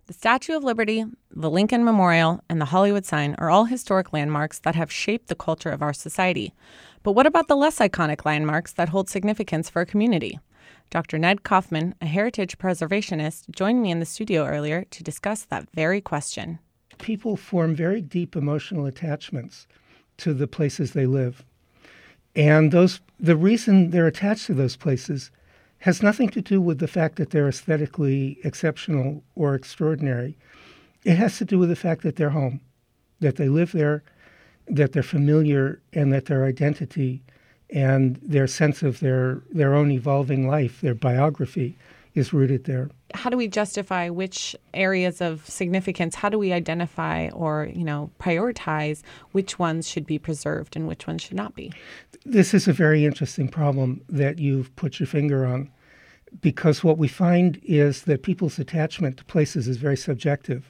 The Statue of Liberty, the Lincoln Memorial, and the Hollywood sign are all historic landmarks that have shaped the culture of our society. But what about the less iconic landmarks that hold significance for a community? Dr. Ned Kaufman, a heritage preservationist, joined me in the studio earlier to discuss that very question. People form very deep emotional attachments to the places they live. And the reason they're attached to those places has nothing to do with the fact that they're aesthetically exceptional or extraordinary. It has to do with the fact that they're home, that they live there, that they're familiar, and that their identity and their sense of their own evolving life, their biography, is rooted there. How do we justify which areas of significance? How do we identify or, prioritize which ones should be preserved and which ones should not be? This is a very interesting problem that you've put your finger on, because what we find is that people's attachment to places is very subjective.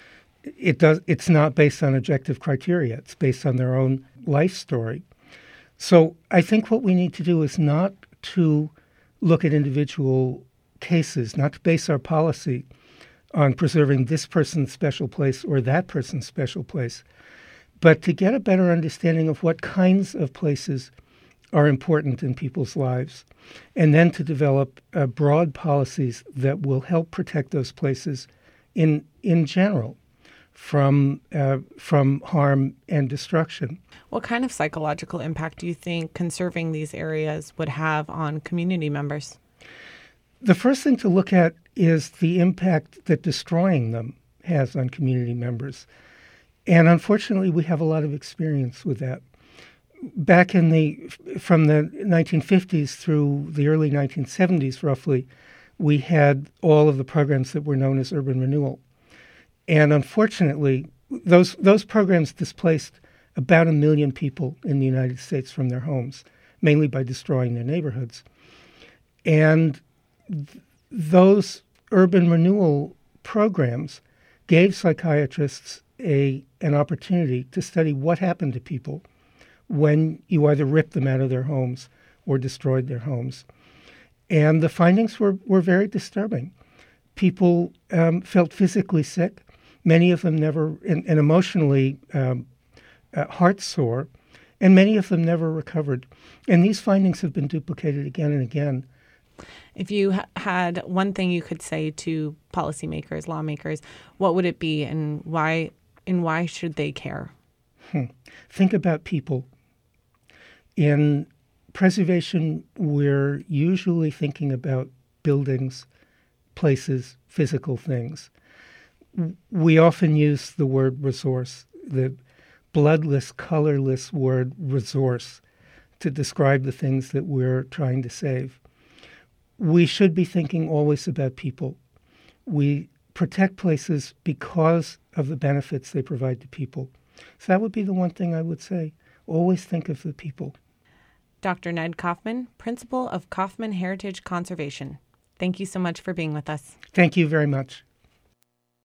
It's not based on objective criteria. It's based on their own life story. So I think what we need to do is not to look at individual cases, not to base our policy on preserving this person's special place or that person's special place, but to get a better understanding of what kinds of places are important in people's lives, and then to develop broad policies that will help protect those places in general from harm and destruction. What kind of psychological impact do you think conserving these areas would have on community members? The first thing to look at is the impact that destroying them has on community members. And unfortunately, we have a lot of experience with that. Back from the 1950s through the early 1970s, roughly, we had all of the programs that were known as urban renewal. And unfortunately, those programs displaced about 1 million people in the United States from their homes, mainly by destroying their neighborhoods. And those urban renewal programs gave psychiatrists an opportunity to study what happened to people when you either ripped them out of their homes or destroyed their homes. And the findings were very disturbing. People felt physically sick, many of them never, and emotionally heartsore, and many of them never recovered. And these findings have been duplicated again and again. If you had one thing you could say to policymakers, lawmakers, what would it be, and why should they care? Think about people. In preservation, we're usually thinking about buildings, places, physical things. We often use the word resource, the bloodless, colorless word resource, to describe the things that we're trying to save. We should be thinking always about people. We protect places because of the benefits they provide to people. So that would be the one thing I would say. Always think of the people. Dr. Ned Kaufman, Principal of Kaufman Heritage Conservation. Thank you so much for being with us. Thank you very much.